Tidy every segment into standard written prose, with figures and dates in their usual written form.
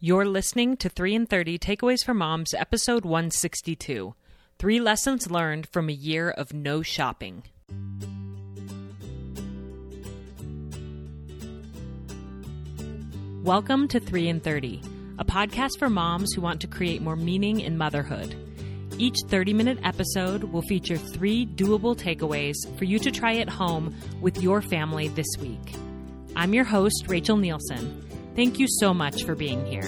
You're listening to 3 in 30 Takeaways for Moms, episode 162. 3 lessons learned from a year of no shopping. Welcome to 3 in 30, a podcast for moms who want to create more meaning in motherhood. Each 30-minute episode will feature 3 doable takeaways for you to try at home with your family this week. I'm your host, Rachel Nielsen. Thank you so much for being here.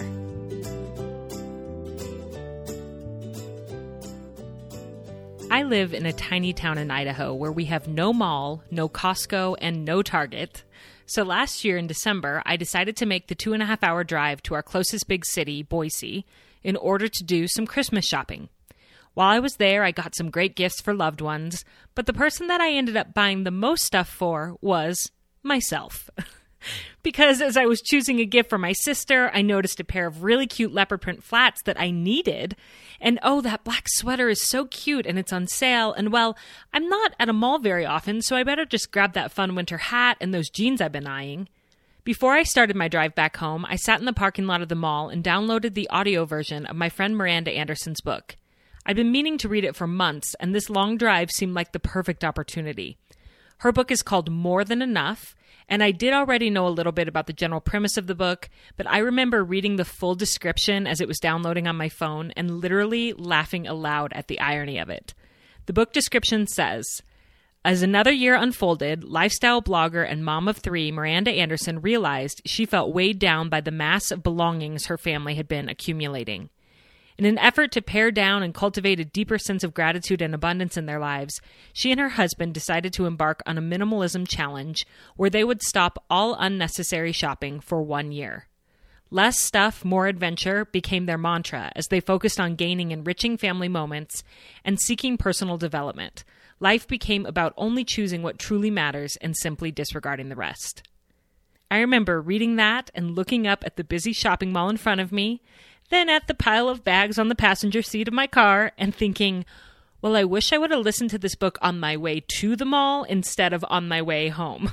I live in a tiny town in Idaho where we have no mall, no Costco, and no Target. So last year in December, I decided to make the 2.5-hour drive to our closest big city, Boise, in order to do some Christmas shopping. While I was there, I got some great gifts for loved ones, but the person that I ended up buying the most stuff for was myself. Because as I was choosing a gift for my sister, I noticed a pair of really cute leopard print flats that I needed. And oh, that black sweater is so cute and it's on sale. And well, I'm not at a mall very often, so I better just grab that fun winter hat and those jeans I've been eyeing. Before I started my drive back home, I sat in the parking lot of the mall and downloaded the audio version of my friend Miranda Anderson's book. I'd been meaning to read it for months, and this long drive seemed like the perfect opportunity. Her book is called More Than Enough, and I did already know a little bit about the general premise of the book, but I remember reading the full description as it was downloading on my phone and literally laughing aloud at the irony of it. The book description says, as another year unfolded, lifestyle blogger and mom of 3 Miranda Anderson realized she felt weighed down by the mass of belongings her family had been accumulating. In an effort to pare down and cultivate a deeper sense of gratitude and abundance in their lives, she and her husband decided to embark on a minimalism challenge where they would stop all unnecessary shopping for 1 year. Less stuff, more adventure became their mantra as they focused on gaining enriching family moments and seeking personal development. Life became about only choosing what truly matters and simply disregarding the rest. I remember reading that and looking up at the busy shopping mall in front of me, then at the pile of bags on the passenger seat of my car and thinking, well, I wish I would have listened to this book on my way to the mall instead of on my way home.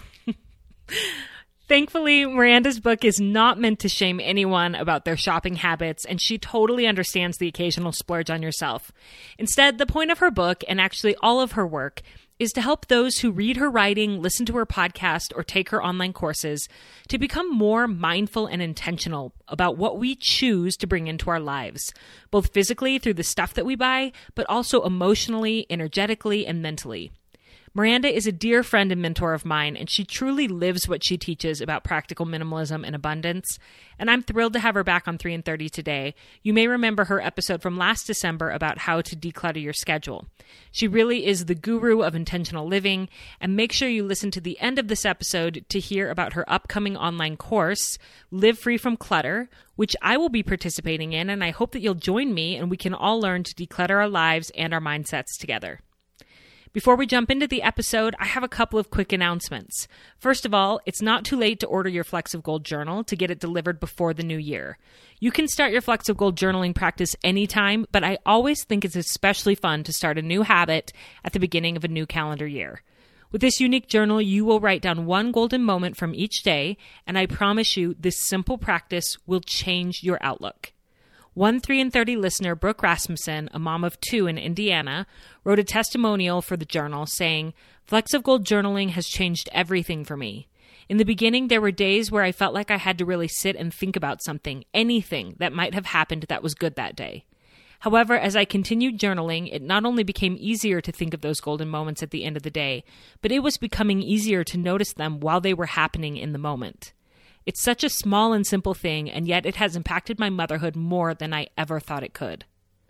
Thankfully, Miranda's book is not meant to shame anyone about their shopping habits, and she totally understands the occasional splurge on yourself. Instead, the point of her book, and actually all of her work, is to help those who read her writing, listen to her podcast, or take her online courses to become more mindful and intentional about what we choose to bring into our lives, both physically through the stuff that we buy, but also emotionally, energetically, and mentally. Miranda is a dear friend and mentor of mine, and she truly lives what she teaches about practical minimalism and abundance, and I'm thrilled to have her back on 3 in 30 today. You may remember her episode from last December about how to declutter your schedule. She really is the guru of intentional living, and make sure you listen to the end of this episode to hear about her upcoming online course, Live Free from Clutter, which I will be participating in, and I hope that you'll join me and we can all learn to declutter our lives and our mindsets together. Before we jump into the episode, I have a couple of quick announcements. First of all, it's not too late to order your Flecks of Gold journal to get it delivered before the new year. You can start your Flecks of Gold journaling practice anytime, but I always think it's especially fun to start a new habit at the beginning of a new calendar year. With this unique journal, you will write down one golden moment from each day, and I promise you this simple practice will change your outlook. One 3 in 30 listener, Brooke Rasmussen, a mom of 2 in Indiana, wrote a testimonial for the journal saying, Flecks of Gold journaling has changed everything for me. In the beginning, there were days where I felt like I had to really sit and think about something, anything that might have happened that was good that day. However, as I continued journaling, it not only became easier to think of those golden moments at the end of the day, but it was becoming easier to notice them while they were happening in the moment. It's such a small and simple thing, and yet it has impacted my motherhood more than I ever thought it could.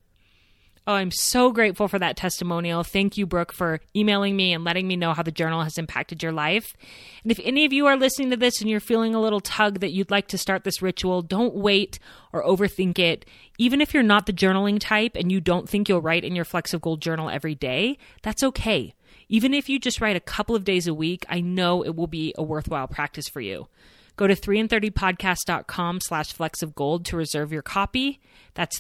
Oh, I'm so grateful for that testimonial. Thank you, Brooke, for emailing me and letting me know how the journal has impacted your life. And if any of you are listening to this and you're feeling a little tug that you'd like to start this ritual, don't wait or overthink it. Even if you're not the journaling type and you don't think you'll write in your Flecks of Gold journal every day, that's okay. Even if you just write a couple of days a week, I know it will be a worthwhile practice for you. Go to 3in30podcast.com/flecksofgold to reserve your copy. That's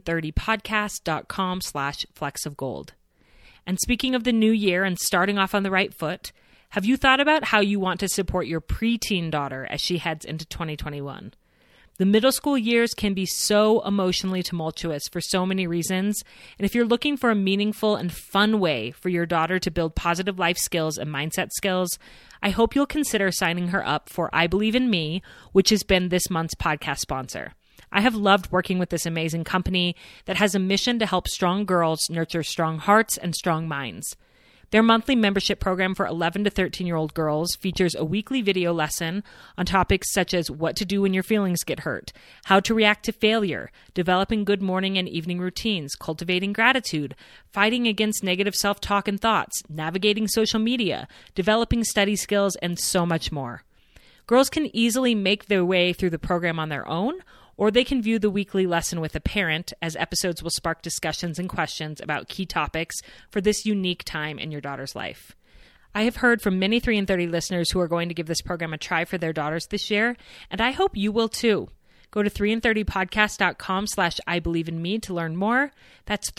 3in30podcast.com/flecksofgold. And speaking of the new year and starting off on the right foot, have you thought about how you want to support your preteen daughter as she heads into 2021? The middle school years can be so emotionally tumultuous for so many reasons, and if you're looking for a meaningful and fun way for your daughter to build positive life skills and mindset skills, I hope you'll consider signing her up for I Believe in Me, which has been this month's podcast sponsor. I have loved working with this amazing company that has a mission to help strong girls nurture strong hearts and strong minds. Their monthly membership program for 11 to 13-year-old girls features a weekly video lesson on topics such as what to do when your feelings get hurt, how to react to failure, developing good morning and evening routines, cultivating gratitude, fighting against negative self-talk and thoughts, navigating social media, developing study skills, and so much more. Girls can easily make their way through the program on their own, or they can view the weekly lesson with a parent, as episodes will spark discussions and questions about key topics for this unique time in your daughter's life. I have heard from many 3 and 30 listeners who are going to give this program a try for their daughters this year, and I hope you will too. Go to 3and30podcast.com/I Believe in Me to learn more. That's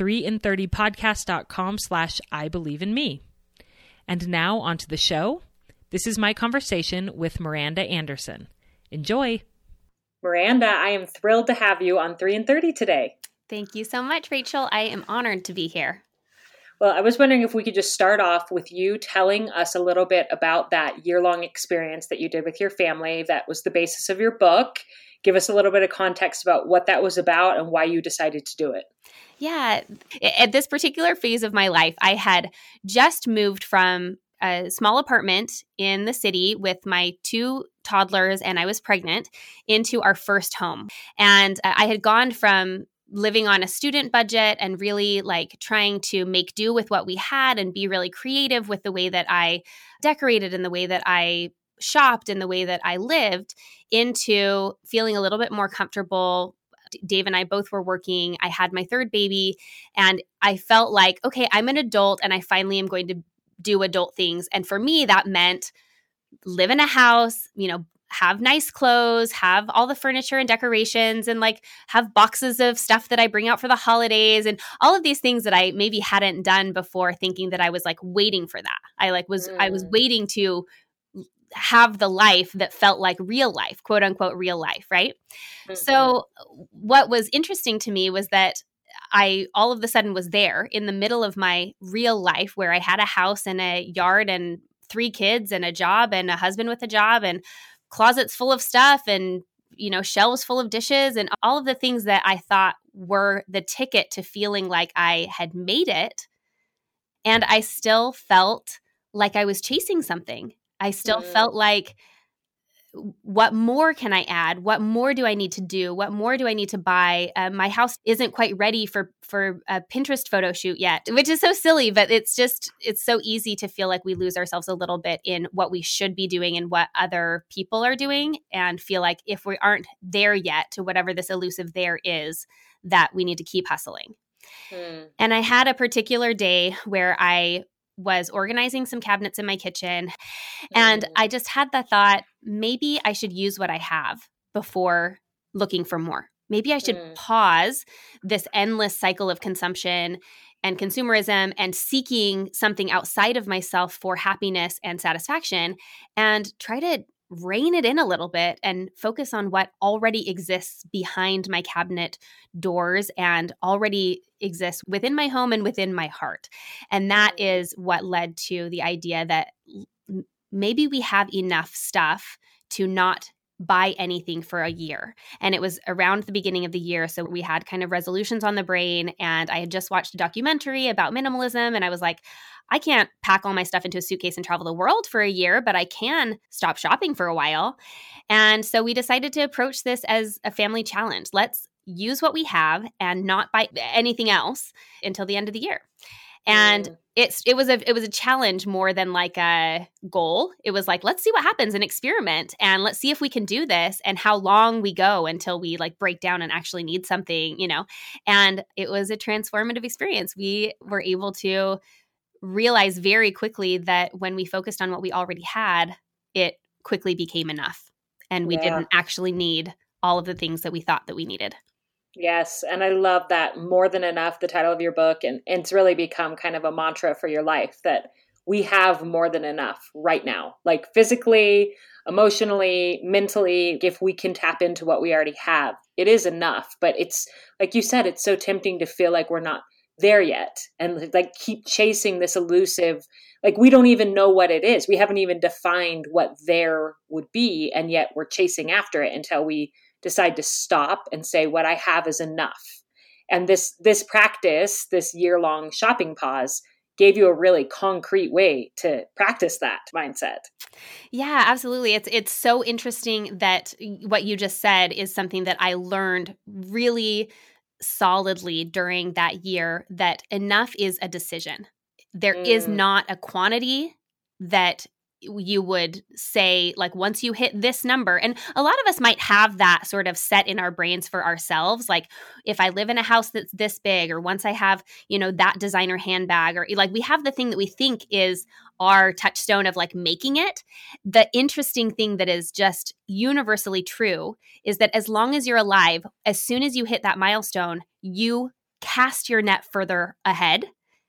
3and30podcast.com/I Believe in Me. And now onto the show. This is my conversation with Miranda Anderson. Enjoy. Miranda, I am thrilled to have you on 3 and 30 today. Thank you so much, Rachel. I am honored to be here. Well, I was wondering if we could just start off with you telling us a little bit about that year-long experience that you did with your family that was the basis of your book. Give us a little bit of context about what that was about and why you decided to do it. Yeah. At this particular phase of my life, I had just moved from a small apartment in the city with my 2 toddlers, and I was pregnant, into our first home. And I had gone from living on a student budget and really like trying to make do with what we had and be really creative with the way that I decorated and the way that I shopped and the way that I lived, into feeling a little bit more comfortable. Dave and I both were working. I had my 3rd baby, and I felt like, okay, I'm an adult and I finally am going to do adult things. And for me, that meant live in a house, have nice clothes, have all the furniture and decorations, and like have boxes of stuff that I bring out for the holidays, and all of these things that I maybe hadn't done before, thinking that I was like waiting for that. I was waiting to have the life that felt like real life, quote unquote, real life. Right. Mm-hmm. So what was interesting to me was that I all of a sudden was there in the middle of my real life, where I had a house and a yard and 3 kids and a job and a husband with a job and closets full of stuff and, shelves full of dishes and all of the things that I thought were the ticket to feeling like I had made it. And I still felt like I was chasing something. I still felt like, what more can I add? What more do I need to do? What more do I need to buy? My house isn't quite ready for a Pinterest photo shoot yet, which is so silly, but it's so easy to feel like we lose ourselves a little bit in what we should be doing and what other people are doing, and feel like if we aren't there yet to whatever this elusive there is, that we need to keep hustling. And I had a particular day where I was organizing some cabinets in my kitchen, and I just had the thought, maybe I should use what I have before looking for more. Maybe I should pause this endless cycle of consumption and consumerism and seeking something outside of myself for happiness and satisfaction, and try to rein it in a little bit and focus on what already exists behind my cabinet doors and already exists within my home and within my heart. And that is what led to the idea that maybe we have enough stuff to not buy anything for a year. And it was around the beginning of the year, so we had kind of resolutions on the brain, and I had just watched a documentary about minimalism, and I was like, I can't pack all my stuff into a suitcase and travel the world for a year, but I can stop shopping for a while. And so we decided to approach this as a family challenge. Let's use what we have and not buy anything else until the end of the year. And it was a challenge more than like a goal. It was like, let's see what happens and experiment, and let's see if we can do this and how long we go until we like break down and actually need something, And it was a transformative experience. We were able to realize very quickly that when we focused on what we already had, it quickly became enough. And we didn't actually need all of the things that we thought that we needed. Yes. And I love that, More Than Enough, the title of your book. And it's really become kind of a mantra for your life, that we have more than enough right now, like physically, emotionally, mentally, if we can tap into what we already have, it is enough. But it's like you said, it's so tempting to feel like we're not there yet and like keep chasing this elusive, like we don't even know what it is. We haven't even defined what there would be. And yet we're chasing after it until we decide to stop and say, what I have is enough. And this practice, this year-long shopping pause, gave you a really concrete way to practice that mindset. Yeah, absolutely. It's so interesting that what you just said is something that I learned really solidly during that year, that enough is a decision. There is not a quantity that you would say, like, once you hit this number. And a lot of us might have that sort of set in our brains for ourselves. Like, if I live in a house that's this big, or once I have, that designer handbag, or like we have the thing that we think is our touchstone of like making it. The interesting thing that is just universally true is that as long as you're alive, as soon as you hit that milestone, you cast your net further ahead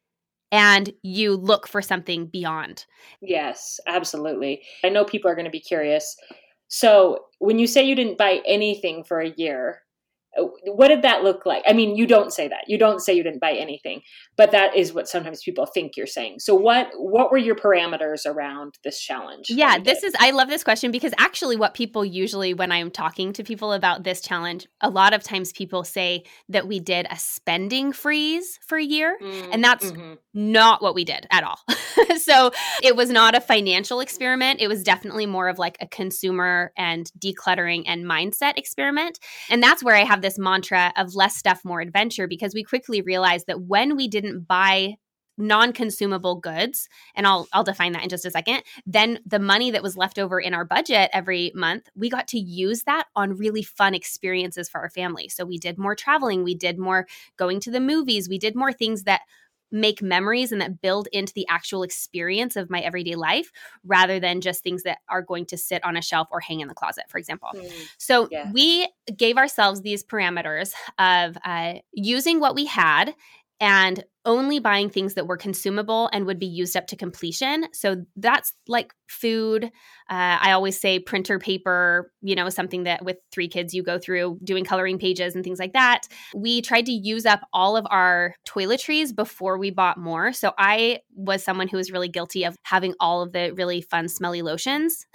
and you look for something beyond. Yes, absolutely. I know people are going to be curious. So when you say you didn't buy anything for a year, what did that look like? I mean, you don't say that. You don't say you didn't buy anything, but that is what sometimes people think you're saying. So what were your parameters around this challenge? Yeah, I love this question, because actually what people usually, when I'm talking to people about this challenge, a lot of times people say that we did a spending freeze for a year, and that's not what we did at all. So it was not a financial experiment. It was definitely more of like a consumer and decluttering and mindset experiment. And that's where I have this mantra of less stuff, more adventure, because we quickly realized that when we didn't buy non-consumable goods, and I'll define that in just a second, then the money that was left over in our budget every month, we got to use that on really fun experiences for our family. So we did more traveling, we did more going to the movies, we did more things that make memories and that build into the actual experience of my everyday life, rather than just things that are going to sit on a shelf or hang in the closet, for example. So we gave ourselves these parameters of using what we had and only buying things that were consumable and would be used up to completion. So that's like food. I always say printer paper, something that with 3 kids you go through doing coloring pages and things like that. We tried to use up all of our toiletries before we bought more. So I was someone who was really guilty of having all of the really fun, smelly lotions.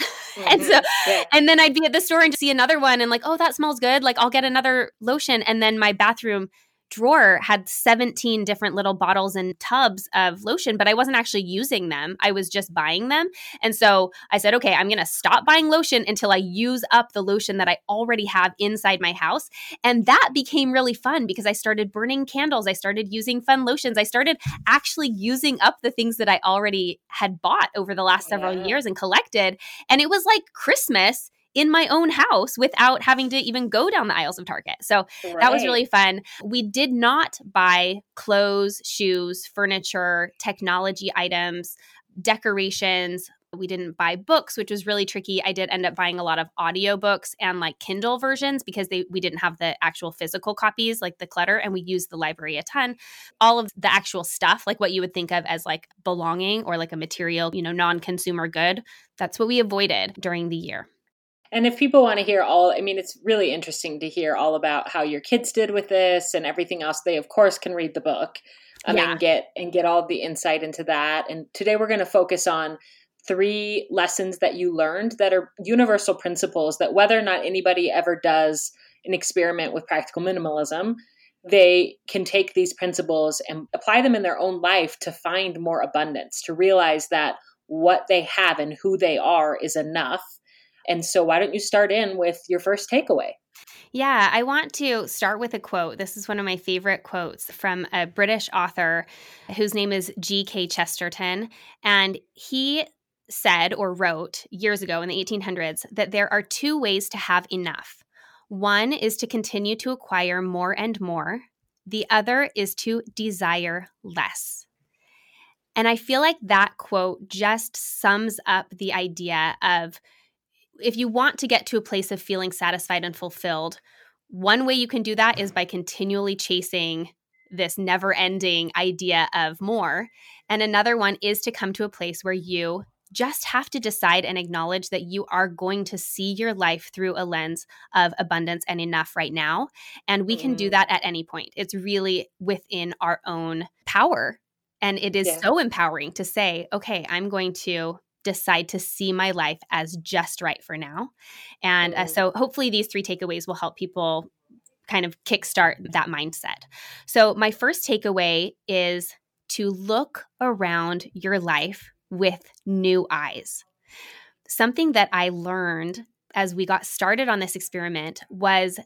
And then I'd be at the store and see another one and like, oh, that smells good. Like, I'll get another lotion. And then my bathroom drawer had 17 different little bottles and tubs of lotion, but I wasn't actually using them. I was just buying them. And so I said, okay, I'm going to stop buying lotion until I use up the lotion that I already have inside my house. And that became really fun because I started burning candles. I started using fun lotions. I started actually using up the things that I already had bought over the last several years and collected. And it was like Christmas in my own house without having to even go down the aisles of Target. So that was really fun. We did not buy clothes, shoes, furniture, technology items, decorations. We didn't buy books, which was really tricky. I did end up buying a lot of audiobooks and like Kindle versions because we didn't have the actual physical copies, like the clutter, and we used the library a ton. All of the actual stuff, like what you would think of as like belonging or like a material, non-consumer good, that's what we avoided during the year. And if people want to hear it's really interesting to hear all about how your kids did with this and everything else. They, of course, can read the book and get all the insight into that. And today we're going to focus on 3 lessons that you learned that are universal principles that whether or not anybody ever does an experiment with practical minimalism, they can take these principles and apply them in their own life to find more abundance, to realize that what they have and who they are is enough. And so why don't you start in with your first takeaway? Yeah, I want to start with a quote. This is one of my favorite quotes from a British author whose name is G.K. Chesterton. And he said or wrote years ago in the 1800s that there are 2 ways to have enough. One is to continue to acquire more and more. The other is to desire less. And I feel like that quote just sums up the idea of, if you want to get to a place of feeling satisfied and fulfilled, one way you can do that is by continually chasing this never-ending idea of more. And another one is to come to a place where you just have to decide and acknowledge that you are going to see your life through a lens of abundance and enough right now. And we can do that at any point. It's really within our own power. And it is so empowering to say, okay, I'm going to decide to see my life as just right for now. And so hopefully these 3 takeaways will help people kind of kickstart that mindset. So my first takeaway is to look around your life with new eyes. Something that I learned as we got started on this experiment was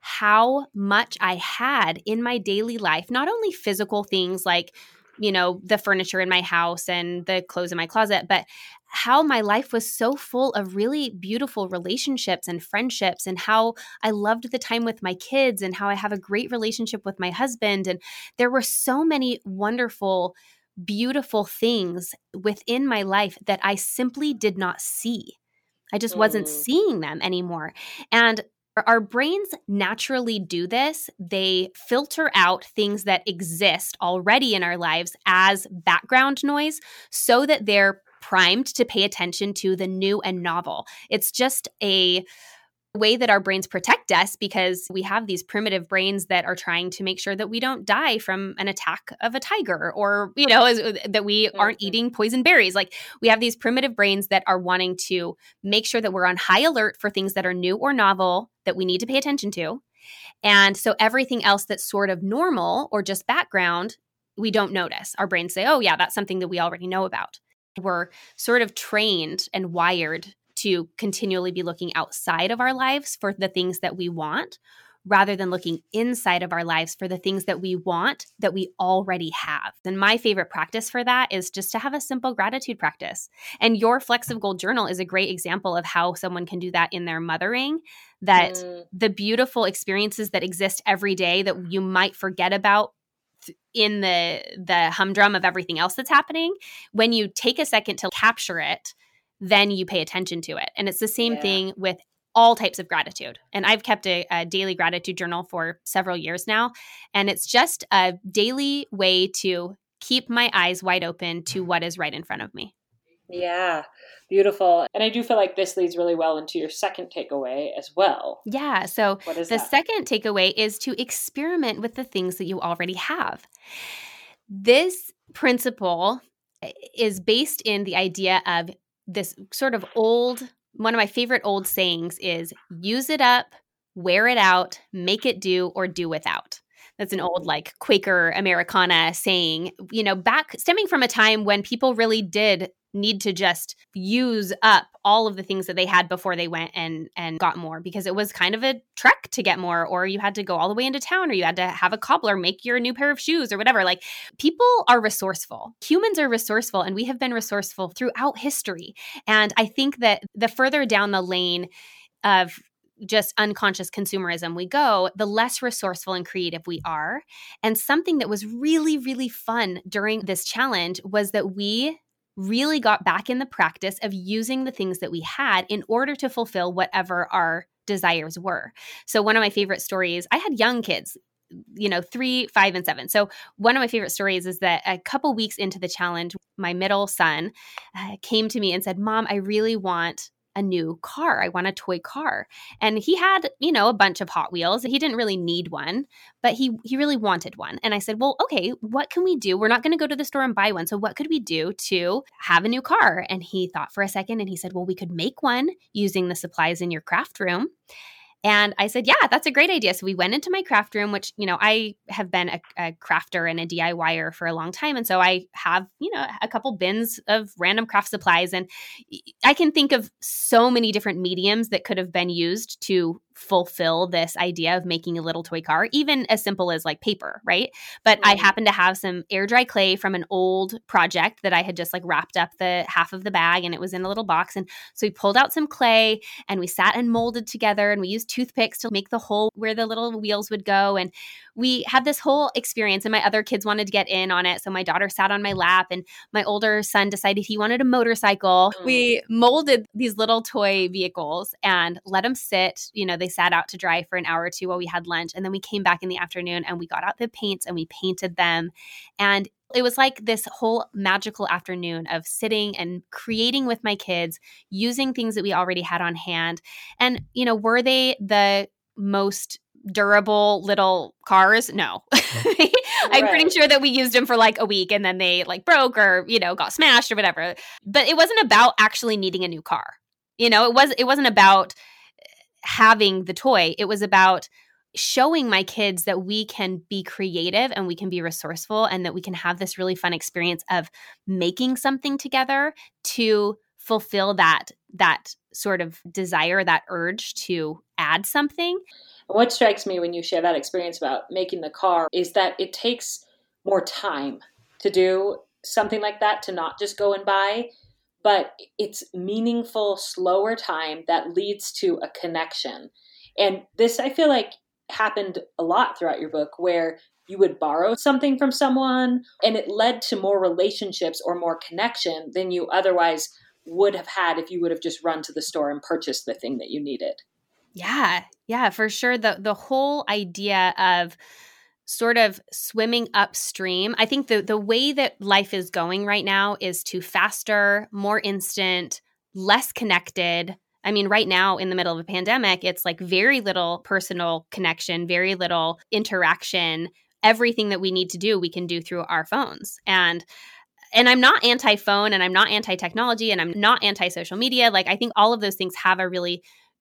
how much I had in my daily life, not only physical things like, the furniture in my house and the clothes in my closet, but how my life was so full of really beautiful relationships and friendships, and how I loved the time with my kids, and how I have a great relationship with my husband. And there were so many wonderful, beautiful things within my life that I simply did not see. I just wasn't seeing them anymore. And our brains naturally do this. They filter out things that exist already in our lives as background noise so that they're primed to pay attention to the new and novel. It's just a way that our brains protect us because we have these primitive brains that are trying to make sure that we don't die from an attack of a tiger, or, that we aren't eating poison berries. Like, we have these primitive brains that are wanting to make sure that we're on high alert for things that are new or novel that we need to pay attention to. And so everything else that's sort of normal or just background, we don't notice. Our brains say, oh yeah, that's something that we already know about. We're sort of trained and wired to continually be looking outside of our lives for the things that we want, rather than looking inside of our lives for the things that we want that we already have. And my favorite practice for that is just to have a simple gratitude practice. And your Flecks of Gold journal is a great example of how someone can do that in their mothering, that the beautiful experiences that exist every day that you might forget about in the humdrum of everything else that's happening, when you take a second to capture it, then you pay attention to it. And it's the same thing with all types of gratitude. And I've kept a daily gratitude journal for several years now. And it's just a daily way to keep my eyes wide open to what is right in front of me. Yeah, beautiful. And I do feel like this leads really well into your second takeaway as well. Yeah. So the that? Second takeaway is to experiment with the things that you already have. This principle is based in the idea of this sort of one of my favorite old sayings is use it up, wear it out, make it do, or do without. That's an old Quaker Americana saying, back stemming from a time when people really did need to just use up all of the things that they had before they went and got more, because it was kind of a trek to get more, or you had to go all the way into town, or you had to have a cobbler make your new pair of shoes or whatever. Like, people are resourceful. Humans are resourceful, and we have been resourceful throughout history. And I think that the further down the lane of just unconscious consumerism we go, the less resourceful and creative we are. And something that was really, really fun during this challenge was that we really got back in the practice of using the things that we had in order to fulfill whatever our desires were. So one of my favorite stories, I had young kids, 3, 5, and 7. So one of my favorite stories is that a couple weeks into the challenge, my middle son came to me and said, "Mom, I really want a new car. I want a toy car." And he had, a bunch of Hot Wheels. He didn't really need one, but he really wanted one. And I said, well, okay, what can we do? We're not going to go to the store and buy one. So what could we do to have a new car? And he thought for a second and he said, well, we could make one using the supplies in your craft room. And I said, yeah, that's a great idea. So we went into my craft room, which, I have been a crafter and a DIYer for a long time. And so I have, a couple bins of random craft supplies. And I can think of so many different mediums that could have been used to fulfill this idea of making a little toy car, even as simple as paper, right? But I happen to have some air dry clay from an old project that I had just wrapped up the half of the bag, and it was in a little box. And so we pulled out some clay and we sat and molded together, and we used toothpicks to make the hole where the little wheels would go. And we had this whole experience, and my other kids wanted to get in on it. So my daughter sat on my lap, and my older son decided he wanted a motorcycle. We molded these little toy vehicles and let them sit. They sat out to dry for an hour or two while we had lunch. And then we came back in the afternoon and we got out the paints and we painted them. And it was like this whole magical afternoon of sitting and creating with my kids, using things that we already had on hand. And, were they the most durable little cars? No. I'm pretty sure that we used them for like a week and then they like broke or, got smashed or whatever. But it wasn't about actually needing a new car. It wasn't about having the toy. It was about showing my kids that we can be creative and we can be resourceful and that we can have this really fun experience of making something together to fulfill that sort of desire, that urge to add something. What strikes me when you share that experience about making the car is that it takes more time to do something like that, to not just go and buy, but it's meaningful, slower time that leads to a connection. And this, I feel like, happened a lot throughout your book, where you would borrow something from someone and it led to more relationships or more connection than you otherwise would have had if you would have just run to the store and purchased the thing that you needed. Yeah, for sure. The whole idea of sort of swimming upstream. I think the way that life is going right now is to faster, more instant, less connected. I mean, right now in the middle of a pandemic, it's like very little personal connection, very little interaction. Everything that we need to do, we can do through our phones. And I'm not anti-phone and I'm not anti-technology and I'm not anti-social media. Like, I think all of those things have a really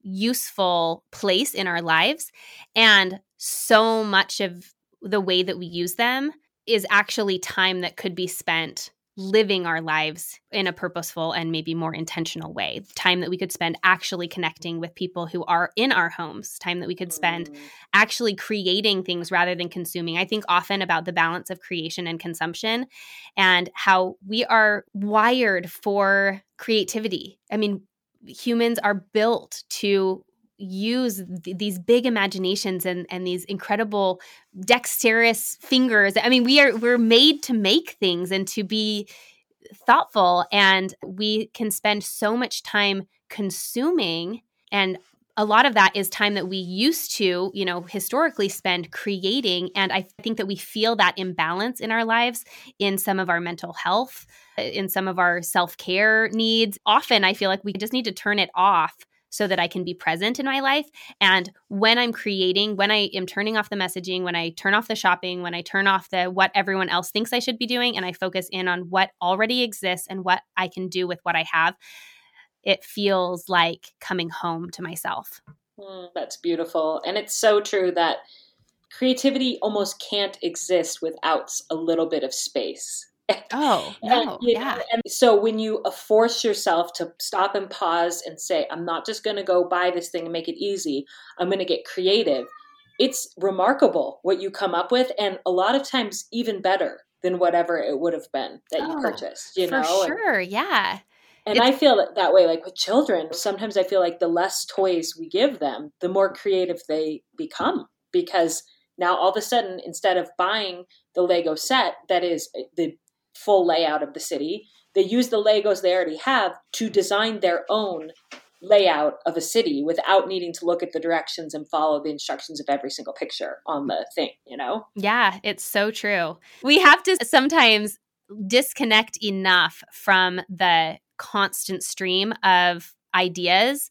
useful place in our lives. And so much of the way that we use them is actually time that could be spent living our lives in a purposeful and maybe more intentional way. Time that we could spend actually connecting with people who are in our homes. Time that we could spend actually creating things rather than consuming. I think often about the balance of creation and consumption and how we are wired for creativity. I mean, humans are built to use these big imaginations and these incredible dexterous fingers. I mean, we're made to make things and to be thoughtful, and we can spend so much time consuming, and a lot of that is time that we used to, historically spend creating. And I think that we feel that imbalance in our lives, in some of our mental health, in some of our self-care needs. Often I feel like we just need to turn it off so that I can be present in my life. And when I'm creating, when I am turning off the messaging, when I turn off the shopping, when I turn off the what everyone else thinks I should be doing, and I focus in on what already exists and what I can do with what I have, it feels like coming home to myself. That's beautiful. And it's so true that creativity almost can't exist without a little bit of space. Oh, no. Yeah. And so when you force yourself to stop and pause and say, I'm not just going to go buy this thing and make it easy, I'm going to get creative. It's remarkable what you come up with. And a lot of times even better than whatever it would have been that you purchased, For sure. Yeah. And I feel that way, like with children. Sometimes I feel like the less toys we give them, the more creative they become, because now all of a sudden, instead of buying the Lego set that is the full layout of the city, they use the Legos they already have to design their own layout of a city without needing to look at the directions and follow the instructions of every single picture on the thing, Yeah, it's so true. We have to sometimes disconnect enough from the constant stream of ideas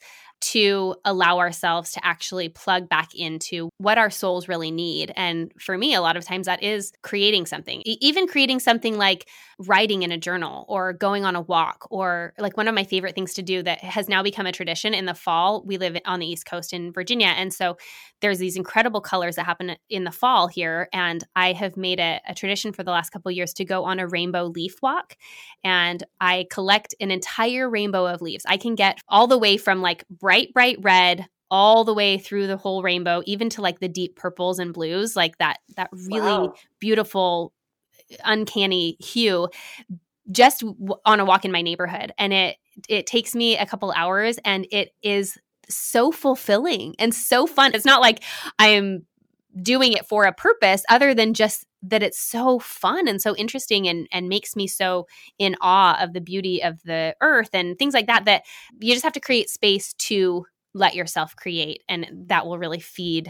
to allow ourselves to actually plug back into what our souls really need. And for me, a lot of times that is creating something, even creating something like writing in a journal or going on a walk, or like one of my favorite things to do that has now become a tradition in the fall. We live on the East Coast in Virginia. And so there's these incredible colors that happen in the fall here. And I have made a tradition for the last couple of years to go on a rainbow leaf walk. And I collect an entire rainbow of leaves. I can get all the way from like bright red all the way through the whole rainbow, even to like the deep purples and blues, like that really beautiful, uncanny hue, just on a walk in my neighborhood. And it takes me a couple hours, and it is so fulfilling and so fun. It's not like I'm doing it for a purpose other than just that it's so fun and so interesting and makes me so in awe of the beauty of the earth and things like that, that you just have to create space to let yourself create. And that will really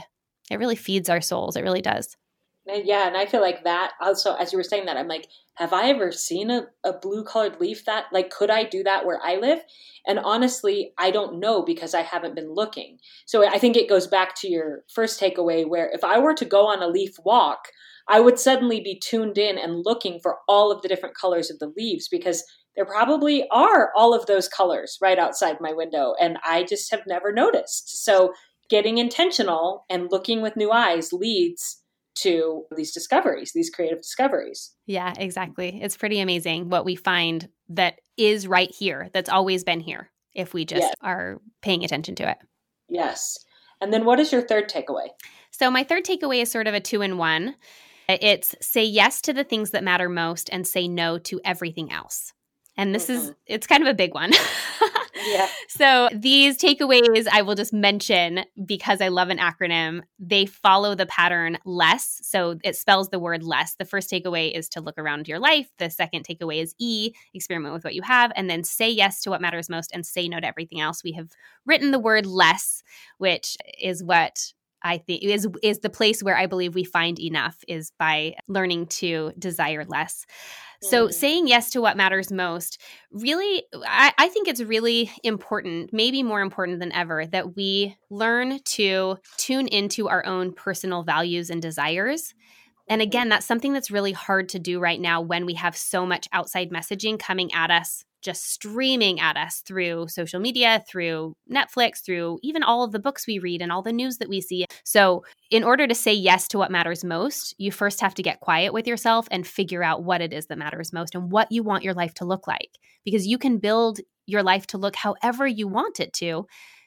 it really feeds our souls. It really does. Yeah, and I feel like that also, as you were saying that, I'm like, have I ever seen a blue colored leaf that, like, could I do that where I live? And honestly, I don't know because I haven't been looking. So I think it goes back to your first takeaway where if I were to go on a leaf walk, I would suddenly be tuned in and looking for all of the different colors of the leaves because there probably are all of those colors right outside my window. And I just have never noticed. So getting intentional and looking with new eyes leads to these discoveries, these creative discoveries. Yeah, exactly. It's pretty amazing what we find that is right here, that's always been here, if we just are paying attention to it. Yes. And then what is your third takeaway? So my third takeaway is sort of a 2-in-1. It's say yes to the things that matter most and say no to everything else. And this it's kind of a big one. Yeah. So these takeaways I will just mention because I love an acronym. They follow the pattern LESS. So it spells the word less. The first takeaway is to look around your life. The second takeaway is E, experiment with what you have, and then say yes to what matters most and say no to everything else. We have written the word less, which is what I think is the place where I believe we find enough, is by learning to desire less. So saying yes to what matters most, really, I think it's really important, maybe more important than ever, that we learn to tune into our own personal values and desires. And again, that's something that's really hard to do right now when we have so much outside messaging coming at us, just streaming at us through social media, through Netflix, through even all of the books we read and all the news that we see. So in order to say yes to what matters most, you first have to get quiet with yourself and figure out what it is that matters most and what you want your life to look like. Because you can build your life to look however you want it to.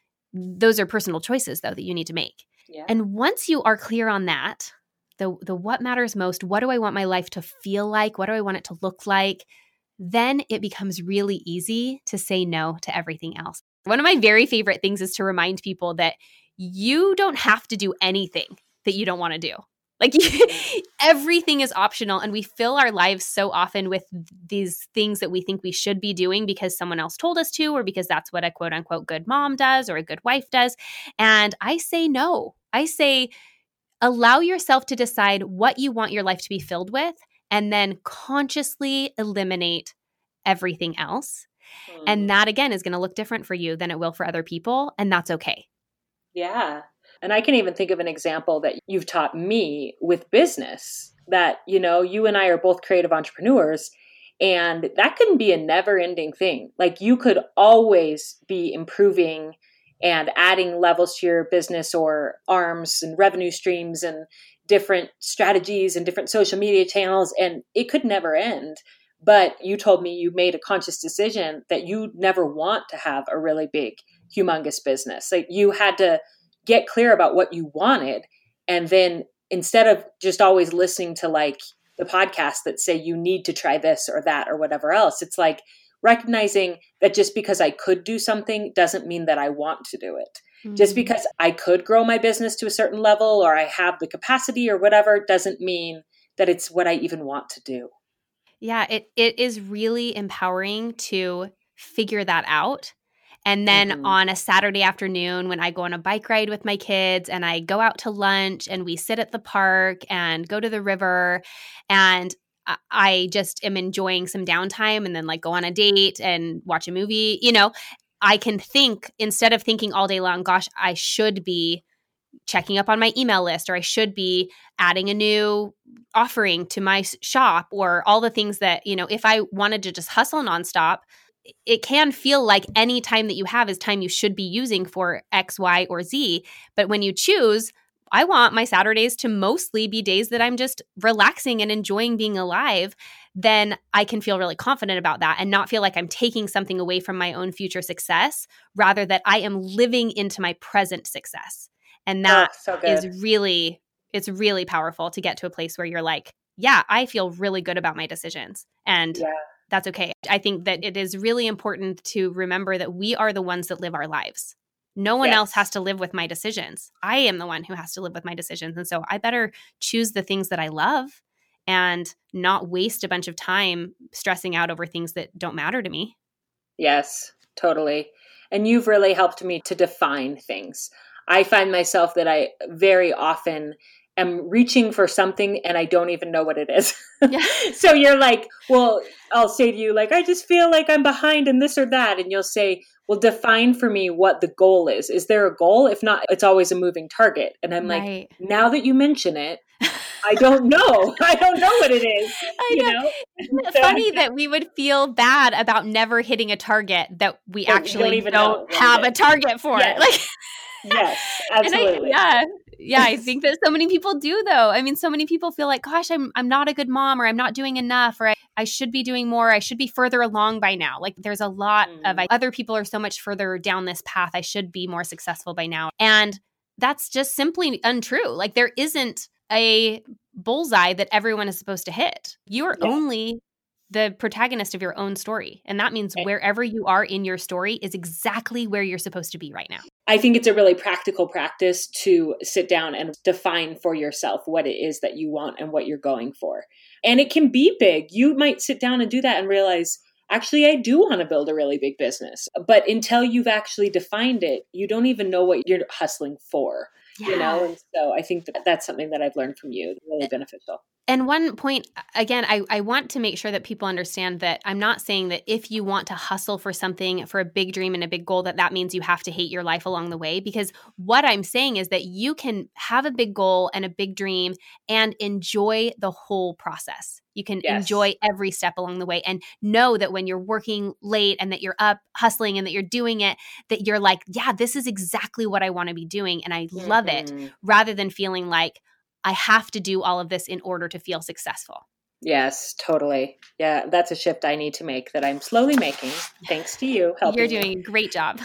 Those are personal choices, though, that you need to make. Yeah. And once you are clear on that, the what matters most, what do I want my life to feel like? What do I want it to look like? Then it becomes really easy to say no to everything else. One of my very favorite things is to remind people that you don't have to do anything that you don't want to do. Like everything is optional, and we fill our lives so often with these things that we think we should be doing because someone else told us to, or because that's what a quote unquote good mom does or a good wife does. And I say no. I say allow yourself to decide what you want your life to be filled with, and then consciously eliminate everything else. And that, again, is going to look different for you than it will for other people. And that's okay. Yeah. And I can even think of an example that you've taught me with business that, you know, you and I are both creative entrepreneurs, and that can be a never ending thing. Like you could always be improving and adding levels to your business or arms and revenue streams and different strategies and different social media channels, and it could never end. But you told me you made a conscious decision that you never want to have a really big, humongous business. Like you had to get clear about what you wanted. And then instead of just always listening to like the podcasts that say you need to try this or that or whatever else, it's like recognizing that just because I could do something doesn't mean that I want to do it. Just because I could grow my business to a certain level or I have the capacity or whatever doesn't mean that it's what I even want to do. Yeah, it is really empowering to figure that out. And then on a Saturday afternoon when I go on a bike ride with my kids and I go out to lunch and we sit at the park and go to the river and I just am enjoying some downtime and then like go on a date and watch a movie, you know, I can think, instead of thinking all day long, gosh, I should be checking up on my email list, or I should be adding a new offering to my shop, or all the things that, you know, if I wanted to just hustle nonstop, it can feel like any time that you have is time you should be using for X, Y, or Z. But when you choose, I want my Saturdays to mostly be days that I'm just relaxing and enjoying being alive, then I can feel really confident about that and not feel like I'm taking something away from my own future success, rather that I am living into my present success. And that is really, it's really powerful to get to a place where you're like, yeah, I feel really good about my decisions. And that's okay. I think that it is really important to remember that we are the ones that live our lives. No one else has to live with my decisions. I am the one who has to live with my decisions. And so I better choose the things that I love and not waste a bunch of time stressing out over things that don't matter to me. Yes, totally. And you've really helped me to define things. I find myself that I very often am reaching for something and I don't even know what it is. Yeah. So you're like, well, I'll say to you, like, I just feel like I'm behind in this or that. And you'll say, well, define for me what the goal is. Is there a goal? If not, it's always a moving target. And I'm like, now that you mention it, I don't know. I don't know what it is. I know. Isn't it funny that we would feel bad about never hitting a target that we actually don't have a target for? Yes. Like, yes, absolutely. I think that so many people do, though. I mean, so many people feel like, gosh, I'm not a good mom, or I'm not doing enough, or I should be doing more. I should be further along by now. Like, there's a lot of other people are so much further down this path. I should be more successful by now. And that's just simply untrue. Like, there isn't a bullseye that everyone is supposed to hit. You are only the protagonist of your own story. And that means wherever you are in your story is exactly where you're supposed to be right now. I think it's a really practical practice to sit down and define for yourself what it is that you want and what you're going for. And it can be big. You might sit down and do that and realize, actually, I do want to build a really big business. But until you've actually defined it, you don't even know what you're hustling for. You know, and so I think that's something that I've learned from you, really beneficial. And one point, again, I want to make sure that people understand that I'm not saying that if you want to hustle for something, for a big dream and a big goal, that means you have to hate your life along the way. Because what I'm saying is that you can have a big goal and a big dream and enjoy the whole process. You can enjoy every step along the way and know that when you're working late and that you're up hustling and that you're doing it, that you're like, yeah, this is exactly what I want to be doing. And I love it, rather than feeling like I have to do all of this in order to feel successful. Yes, totally. Yeah, that's a shift I need to make that I'm slowly making, thanks to you helping You're doing a great job.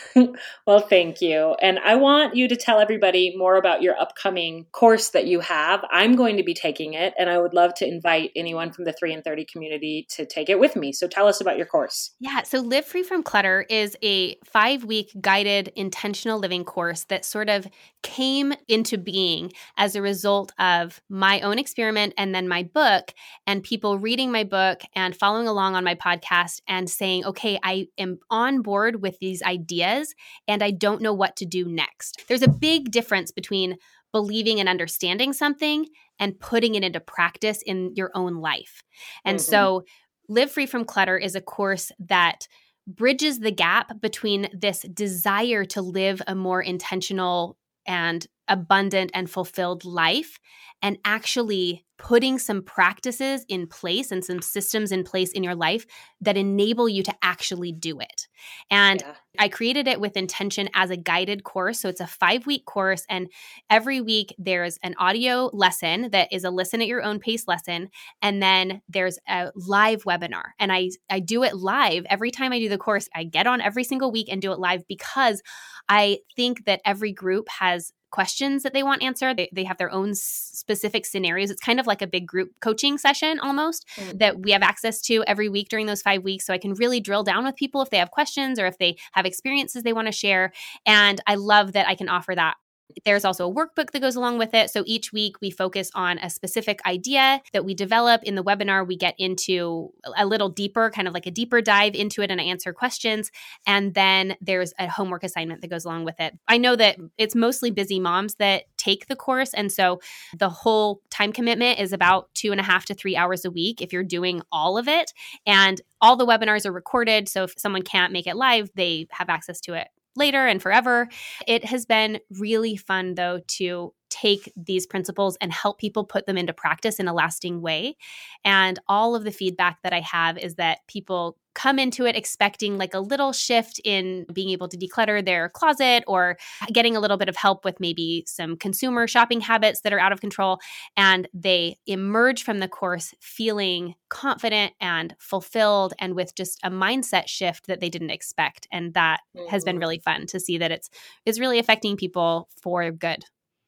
Well, thank you. And I want you to tell everybody more about your upcoming course that you have. I'm going to be taking it, and I would love to invite anyone from the 3 in 30 community to take it with me. So tell us about your course. Yeah. So Live Free from Clutter is a 5-week guided intentional living course that sort of came into being as a result of my own experiment and then my book, and people reading my book and following along on my podcast and saying, okay, I am on board with these ideas and I don't know what to do next. There's a big difference between believing and understanding something and putting it into practice in your own life. And so Live Free from Clutter is a course that bridges the gap between this desire to live a more intentional and abundant and fulfilled life and actually putting some practices in place and some systems in place in your life that enable you to actually do it. And I created it with intention as a guided course. So it's a 5-week course. And every week there's an audio lesson that is a listen at your own pace lesson. And then there's a live webinar. And I do it live. Every time I do the course, I get on every single week and do it live because I think that every group has questions that they want answered. They have their own specific scenarios. It's kind of like a big group coaching session almost that we have access to every week during those 5 weeks. So I can really drill down with people if they have questions or if they have experiences they want to share. And I love that I can offer that. There's also a workbook that goes along with it. So each week we focus on a specific idea that we develop. In the webinar, we get into a little deeper, kind of like a deeper dive into it, and I answer questions. And then there's a homework assignment that goes along with it. I know that it's mostly busy moms that take the course. And so the whole time commitment is about 2.5 to 3 hours a week if you're doing all of it. And all the webinars are recorded. So if someone can't make it live, they have access to it later and forever. It has been really fun, though, to take these principles and help people put them into practice in a lasting way. And all of the feedback that I have is that people come into it expecting like a little shift in being able to declutter their closet or getting a little bit of help with maybe some consumer shopping habits that are out of control. And they emerge from the course feeling confident and fulfilled and with just a mindset shift that they didn't expect. And that has been really fun to see that it's really affecting people for good.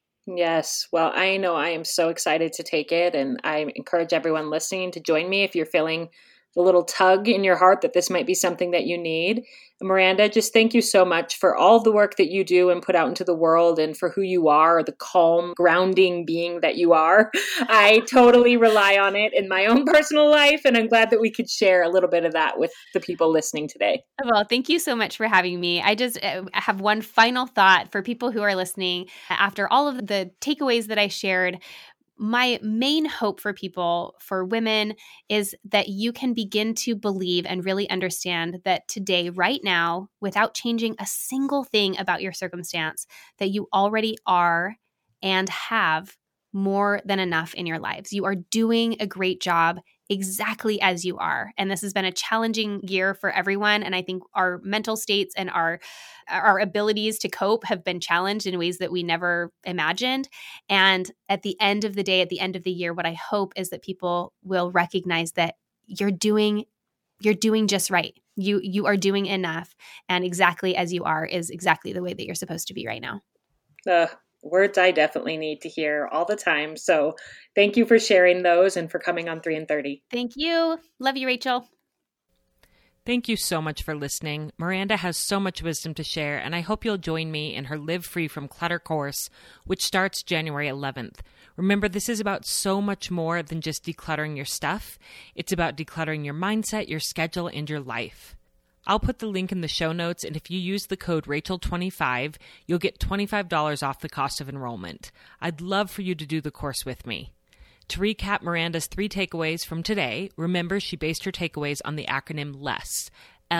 Yes. Well, I know I am so excited to take it, and I encourage everyone listening to join me if you're feeling little tug in your heart that this might be something that you need. Miranda, just thank you so much for all the work that you do and put out into the world and for who you are, the calm, grounding being that you are. I totally rely on it in my own personal life, and I'm glad that we could share a little bit of that with the people listening today. Well, thank you so much for having me. I just have one final thought for people who are listening. After all of the takeaways that I shared, my main hope for people, for women, is that you can begin to believe and really understand that today, right now, without changing a single thing about your circumstance, that you already are and have more than enough in your lives. You are doing a great job exactly as you are. And this has been a challenging year for everyone. And I think our mental states and our abilities to cope have been challenged in ways that we never imagined. And at the end of the day, at the end of the year, what I hope is that people will recognize that you're doing just right. You are doing enough. And exactly as you are is exactly the way that you're supposed to be right now. Words I definitely need to hear all the time. So thank you for sharing those and for coming on 3 in 30. Thank you. Love you, Rachel. Thank you so much for listening. Miranda has so much wisdom to share, and I hope you'll join me in her Live Free from Clutter course, which starts January 11th. Remember, this is about so much more than just decluttering your stuff. It's about decluttering your mindset, your schedule, and your life. I'll put the link in the show notes, and if you use the code Rachel25, you'll get $25 off the cost of enrollment. I'd love for you to do the course with me. To recap Miranda's 3 takeaways from today, remember she based her takeaways on the acronym LESS,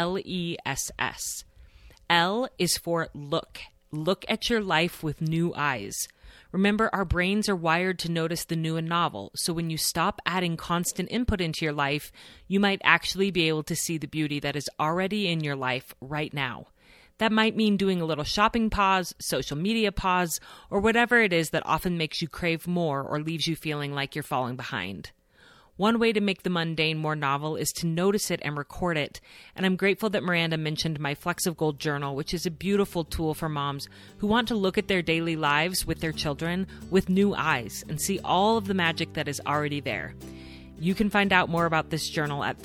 L-E-S-S. L is for look. Look at your life with new eyes. Remember, our brains are wired to notice the new and novel, so when you stop adding constant input into your life, you might actually be able to see the beauty that is already in your life right now. That might mean doing a little shopping pause, social media pause, or whatever it is that often makes you crave more or leaves you feeling like you're falling behind. One way to make the mundane more novel is to notice it and record it, and I'm grateful that Miranda mentioned my Flecks of Gold journal, which is a beautiful tool for moms who want to look at their daily lives with their children with new eyes and see all of the magic that is already there. You can find out more about this journal at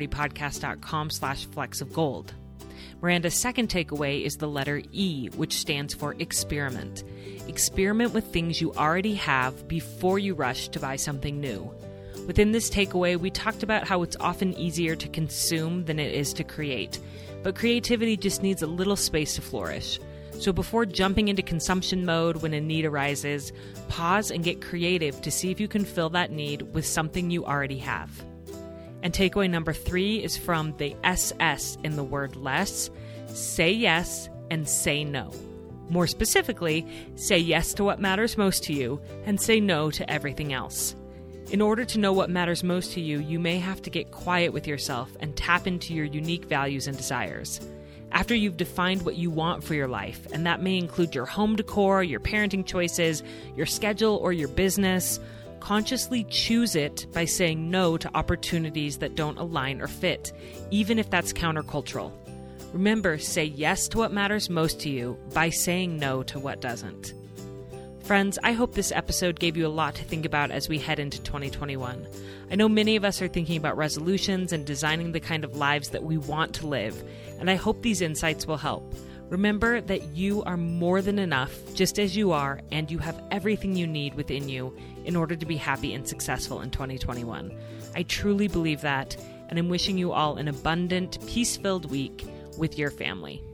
3in30podcast.com/flecksofgold. Miranda's second takeaway is the letter E, which stands for experiment. Experiment with things you already have before you rush to buy something new. Within this takeaway, we talked about how it's often easier to consume than it is to create, but creativity just needs a little space to flourish. So before jumping into consumption mode when a need arises, pause and get creative to see if you can fill that need with something you already have. And takeaway number 3 is from the SS in the word less. Say yes and say no. More specifically, say yes to what matters most to you and say no to everything else. In order to know what matters most to you, you may have to get quiet with yourself and tap into your unique values and desires. After you've defined what you want for your life, and that may include your home decor, your parenting choices, your schedule, or your business, consciously choose it by saying no to opportunities that don't align or fit, even if that's countercultural. Remember, say yes to what matters most to you by saying no to what doesn't. Friends, I hope this episode gave you a lot to think about as we head into 2021. I know many of us are thinking about resolutions and designing the kind of lives that we want to live, and I hope these insights will help. Remember that you are more than enough just as you are, and you have everything you need within you in order to be happy and successful in 2021. I truly believe that, and I'm wishing you all an abundant, peace-filled week with your family.